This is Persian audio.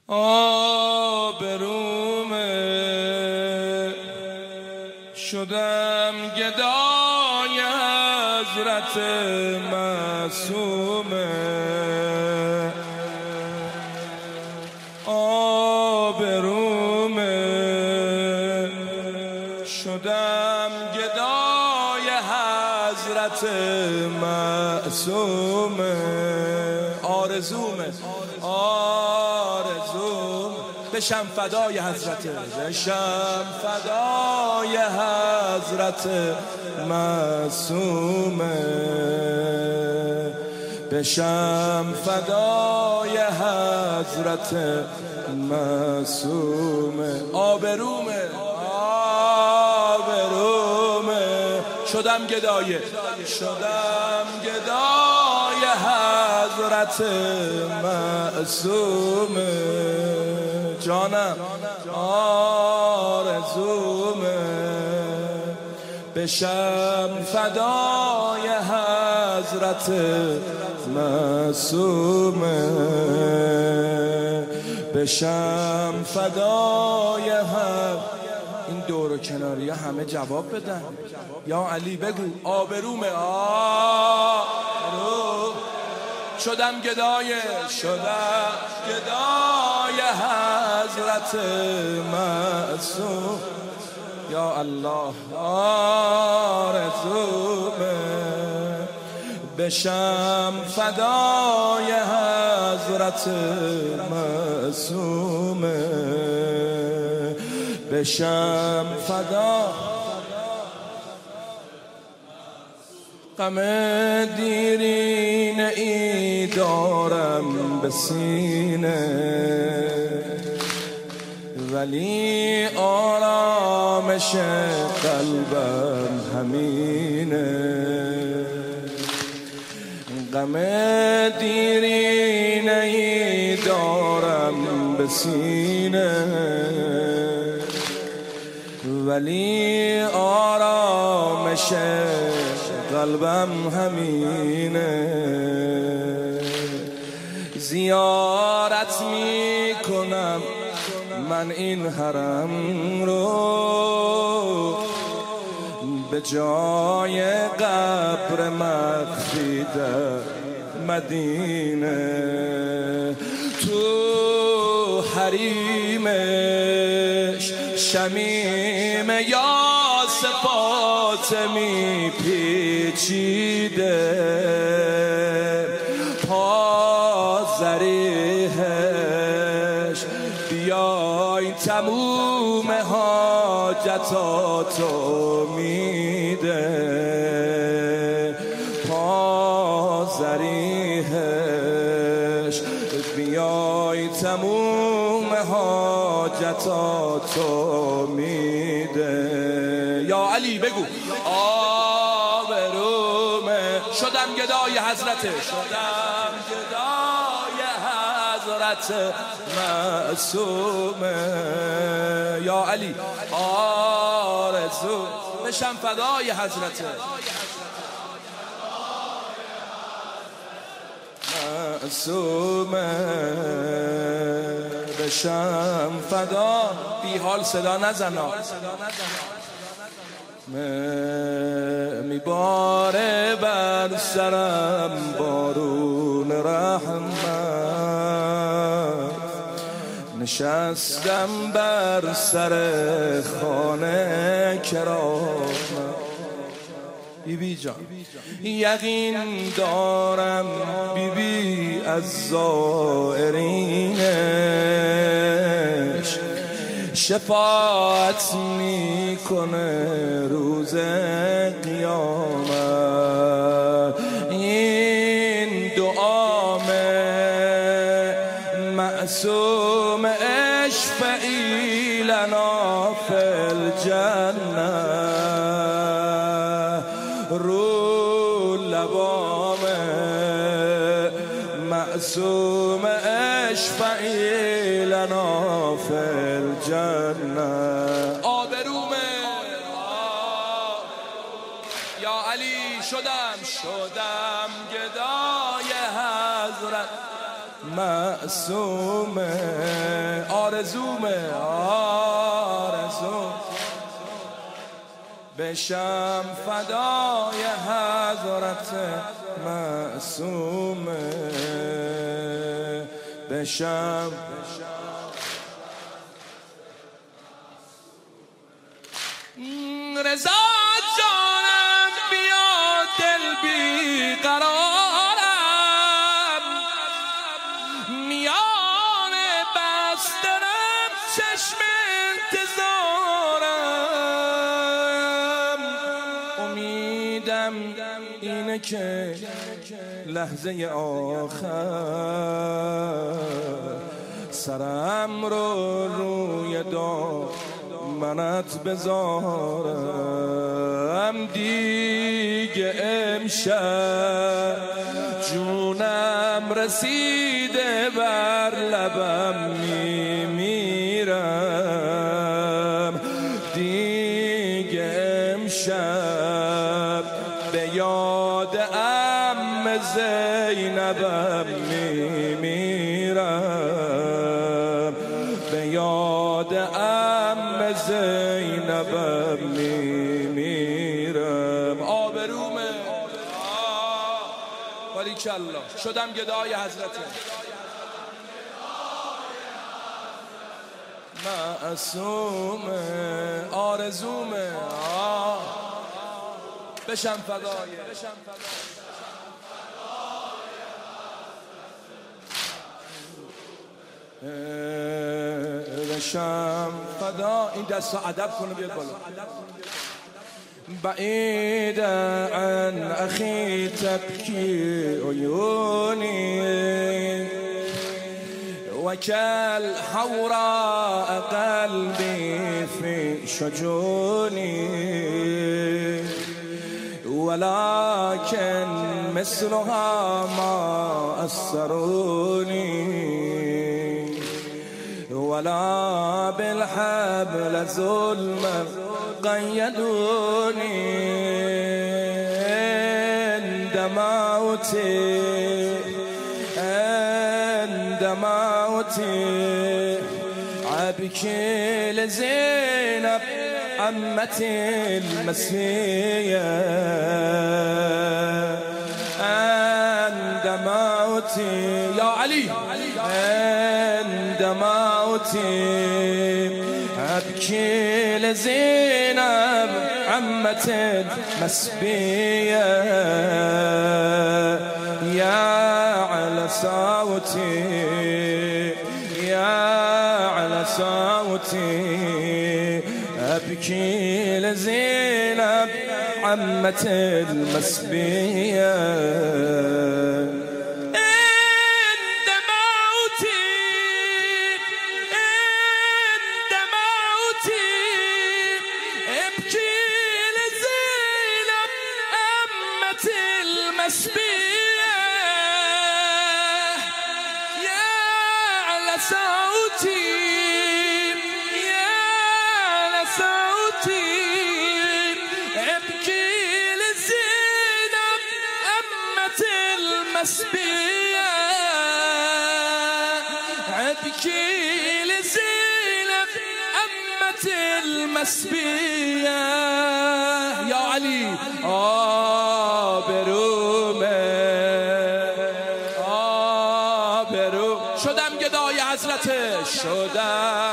آبرومه شدم گدای حضرت معصومه آبرومه شدم گدای حضرت معصومه آرزومه بشم فدای حضرت بشم فدای حضرت معصومه بشم فدای حضرت معصومه آبرومه شدم گدای حضرت معصومه جانم آرزومه بشم فدای حضرت معصومه بشم فدای این دور و کناری همه جواب بدن یا علی بگو آبرومه شدم گدای حضرت معصوم یا الله آرزومه بشم فدای حضرت معصومه بشم فدا غم دیرینه ای دارم به سینه ولی آرامش قلبم همینه غم دیرینه ای دارم به سینه ولی آرامش قلبم همینه زیارت می کنم من این حرم رو به جای قبر مخفی در مدینه تو حریمش شمیم یا صفات می پیچیده پازریهش بیای تموم حاجتاتو میده پازریهش بیای تموم حاجتاتو میده یا علی بگو آبرومه شدم گدای حضرت معصومه یا علی آرزو بشم فدای حضرت معصومه بشم فدا بی حال صدا نزنا میباره بر سرم بارون رحمت نشستم بر سر خانه کرامت بیبی جان یقین دارم بیبی از زائرینش شفاعت میکنه روز قیامت این دعامه معصوم اشفعی لنا فی الجنه رو لبامه معصوم اشفعی لنا فی الجنه آبرومه یا علی شدم گدای حضرت معصومه آرزومه بشم فدای حضرت معصومه بشم رضا جانم بیا دل بی قرارم میان بسترم چشم انتظارم امیدم اینه که لحظه آخر سرم رو روی دامنت بذارم دیگه امشب جونم رسیده بر لبم میمیرم دیگه امشب به یاد عم زینبم میمیرم به یاد عم زینبم میمیرم آبرومه باریکالله شدم گدای حضرت معصومه آرزومه بشم فدای بشم فدا این دست ها ادب کنه بیاد بالا بعید عن اخی تبکی عیونی و کل حوراء قلبی فی شجونی ولكن مثلها ما أسروني ولا بالحبل ظلما قيدوني عند موتي أبكي لزينب عمتي المسية عند موتي يا علي عند موتي أبكي لزينب عمتي المسبية يا على صوتي يا على صوتي أبكي لزينب عمة المسبية عند موتي أبكي لزينب عمة المسبية يا على صوتي المسبية أبكي لزينب أمة المسبية يا علي آبرو شدم گدای حضرتش شدم